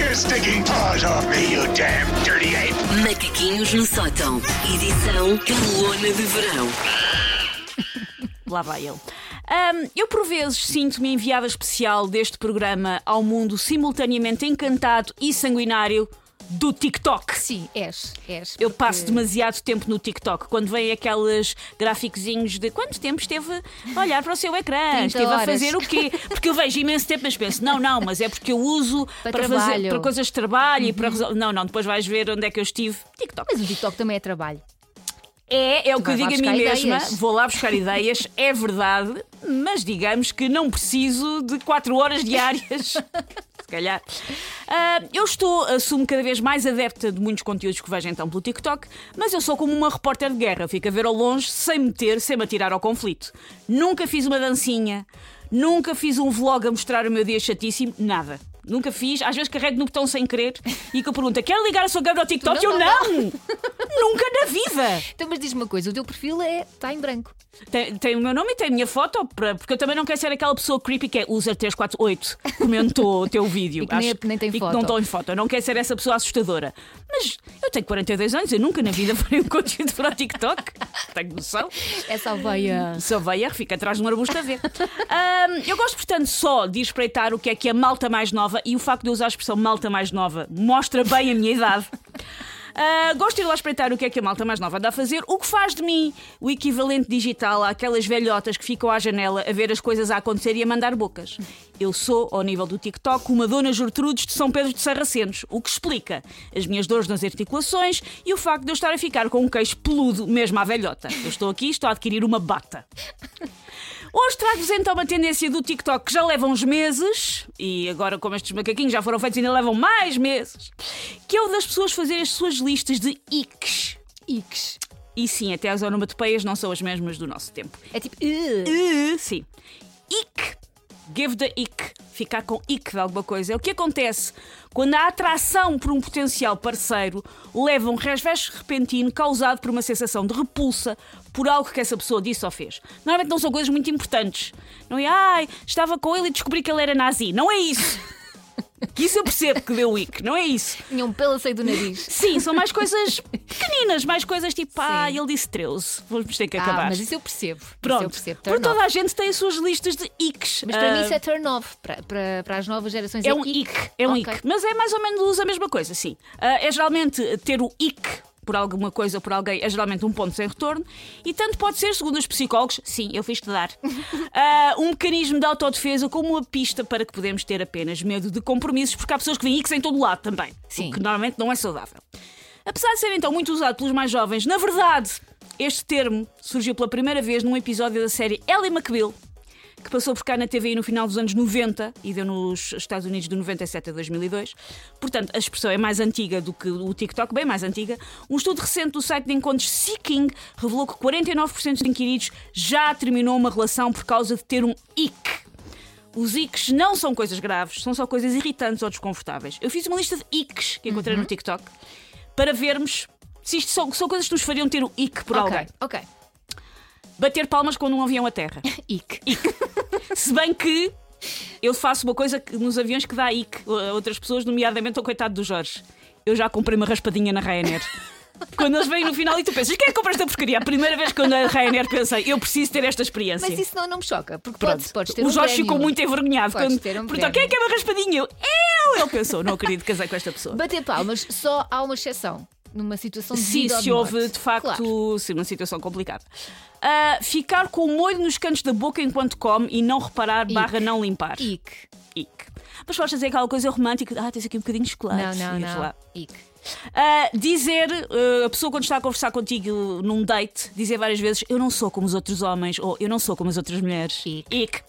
your stinking paws off me, you damn dirty ape! Macaquinhos no sótão. Edição Calona de Verão. Lá vai ele. Eu por vezes sinto-me enviada especial deste programa ao mundo simultaneamente encantado e sanguinário do TikTok. Sim, és. Eu passo demasiado tempo no TikTok. Quando vem aqueles graficozinhos de quanto tempo esteve a olhar para o seu ecrã, 30 esteve horas. a fazer o quê? Porque eu vejo imenso tempo, mas penso, não, mas é porque eu uso para trabalho. para coisas de trabalho e para Não, depois vais ver onde é que eu estive. TikTok. Mas o TikTok também é trabalho. É o que eu vais digo lá a mim buscar mesma. ideias. Vou lá buscar ideias, é verdade, mas digamos que não preciso de 4 horas diárias. Se calhar. Eu assumo cada vez mais adepta de muitos conteúdos que vejo então pelo TikTok, mas eu sou como uma repórter de guerra, fico a ver ao longe sem me atirar ao conflito. Nunca fiz uma dancinha, nunca fiz um vlog a mostrar o meu dia chatíssimo, nada. Nunca fiz, às vezes carrego no botão sem querer e que eu pergunto: quer ligar a sua câmera ao TikTok? Não, Eu não. Nunca na vida! Então, mas diz-me uma coisa: o teu perfil está em branco. Tem o meu nome e tem a minha foto, porque eu também não quero ser aquela pessoa creepy que é user 348, comentou o teu vídeo. E que nem tem e foto. que não estou em foto. Eu não quero ser essa pessoa assustadora. Mas eu tenho 42 anos, eu nunca na vida farei um conteúdo para o TikTok. Tenho noção. Essa alveia. Só veio, fica atrás de um arbusto a ver. Eu gosto, portanto, só de espreitar o que é a malta mais nova, e o facto de eu usar a expressão malta mais nova mostra bem a minha idade. Gosto de ir lá espreitar o que é a malta mais nova anda a fazer, o que faz de mim o equivalente digital àquelas velhotas que ficam à janela a ver as coisas a acontecer e a mandar bocas. Eu sou, ao nível do TikTok, uma Dona Gertrudes de São Pedro de Sarracenos, o que explica as minhas dores nas articulações e o facto de eu estar a ficar com um queixo peludo mesmo à velhota. Eu estou aqui, estou a adquirir uma bata. Hoje trago-vos então uma tendência do TikTok que já leva uns meses, e agora, como estes macaquinhos já foram feitos, ainda levam mais meses, que é o das pessoas fazerem as suas listas de ics. Ix. E sim, até as onomatopeias não são as mesmas do nosso tempo. É tipo. Sim. Ick. Give the ick. Ficar com ick de alguma coisa. É o que acontece quando a atração por um potencial parceiro leva um revés repentino causado por uma sensação de repulsa por algo que essa pessoa disse ou fez. Normalmente não são coisas muito importantes. Não é, estava com ele e descobri que ele era nazi. Não é isso. Que isso eu percebo que deu ick. Não é isso. Tinha um pelo a sair do nariz. Sim, são mais coisas pequeninas, mais coisas tipo, Sim. ele disse 13. Vamos ter que acabar. Mas isso eu percebo. Pronto, Isso eu percebo. por Turn toda off. a gente tem as suas listas de icks. Mas para mim isso é turn off. Para as novas gerações É um ick, é um Ok. ick. Mas é mais ou menos a mesma coisa, sim. É geralmente ter o ick por alguma coisa ou por alguém, é geralmente um ponto sem retorno, e tanto pode ser, segundo os psicólogos, sim, eu fiz-te dar, um mecanismo de autodefesa como uma pista para que podemos ter apenas medo de compromissos, porque há pessoas que veem icks em todo lado também, Sim. o que normalmente não é saudável. Apesar de ser então muito usado pelos mais jovens, na verdade, este termo surgiu pela primeira vez num episódio da série Ally McBeal, que passou por cá na TVI no final dos anos 90 e deu nos Estados Unidos de 97 a 2002. Portanto, a expressão é mais antiga do que o TikTok, bem mais antiga. Um estudo recente do site de encontros Seeking revelou que 49% dos inquiridos já terminou uma relação por causa de ter um ick. Os icks não são coisas graves, são só coisas irritantes ou desconfortáveis. Eu fiz uma lista de icks que encontrei no TikTok para vermos se isto são coisas que nos fariam ter o ick por alguém. Ok. Bater palmas quando um avião aterra. Ick. Se bem que eu faço uma coisa nos aviões que dá ick a outras pessoas, nomeadamente ao coitado do Jorge. Eu já comprei uma raspadinha na Ryanair. Quando eles vêm no final e tu pensas, quem é que compra esta porcaria? A primeira vez que eu na Ryanair pensei, eu preciso ter esta experiência. Mas isso não me choca. Porque Pronto. podes ter O um Jorge prémio. ficou muito envergonhado. Podes ter um Perguntou, prémio. quem é que é uma raspadinha? Ele pensou, não acredito que casei com esta pessoa. Bater palmas, só há uma exceção. Numa situação de Sim, vida ou se de houve morte. de facto Claro. sim, uma situação complicada. Ficar com o molho nos cantos da boca enquanto come e não reparar barra não limpar. Ick. Ick. Mas podes fazer aquela coisa romântica, tens aqui um bocadinho de chocolate. Não. E ires lá. Ick. Dizer, a pessoa quando está a conversar contigo num date, dizer várias vezes, eu não sou como os outros homens, ou eu não sou como as outras mulheres. Ick.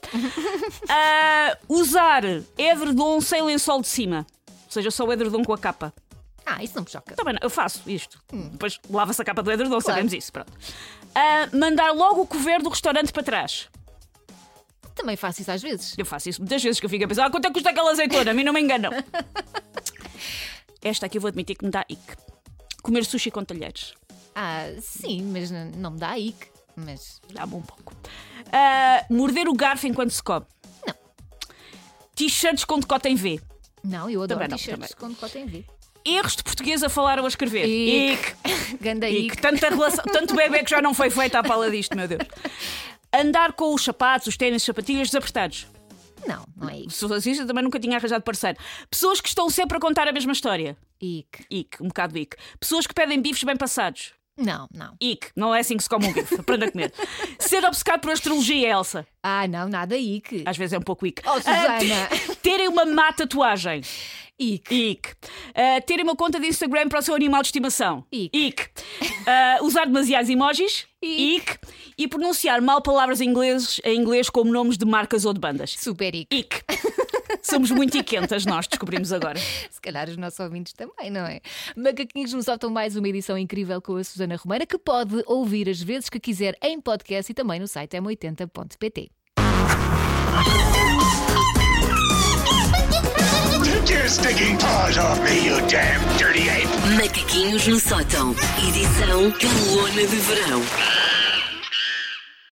Usar edredom sem lençol de cima. Ou seja, só o edredom com a capa. Isso não me choca. Também não, eu faço isto. Depois lava-se a capa do edredom, Claro. sabemos isso. Pronto. Mandar logo o couvert do restaurante para trás. Também faço isso às vezes. Eu faço isso muitas vezes, que eu fico a pensar, quanto é que custa aquela azeitona? A mim não me enganam. Esta aqui eu vou admitir que me dá ick. Comer sushi com talheres. Sim, mas não me dá ick. Mas Dá-me um pouco. Morder o garfo enquanto se come. Não. T-shirts com decote em V. Não, eu adoro Também não, t-shirts com decote em V. Erros de português a falar ou a escrever. Ick. Ganda Ick. ick. Tanto bebê que já não foi feito à pala disto, meu Deus. Andar com os sapatos, os ténis, sapatilhas desapertados. Não é ick. Se fosse isso, eu também nunca tinha arranjado parceiro. Pessoas que estão sempre a contar a mesma história. Ick. Ick, um bocado ick. Pessoas que pedem bifes bem passados. Não. Ick, não é assim que se come um bife. Aprenda a comer. Ser obcecado por astrologia, Elsa. Não, nada ick. Às vezes é um pouco ick. Oh, Susana. Terem uma má tatuagem. Ick. Ick. Terem uma conta de Instagram para o seu animal de estimação. Ick. Ick. Usar demasiados emojis. Ick. Ick. E pronunciar mal palavras em inglês como nomes de marcas ou de bandas. Super ick. Ick. Somos muito iquentas, nós descobrimos agora. Se calhar os nossos ouvintes também, não é? Macaquinhos no Sótão, mais uma edição incrível com a Susana Romana, que pode ouvir as vezes que quiser em podcast e também no site m80.pt. Take your stinking paws off me, you damn dirty ape! Macaquinhos no sótão. Edição Calona de Verão.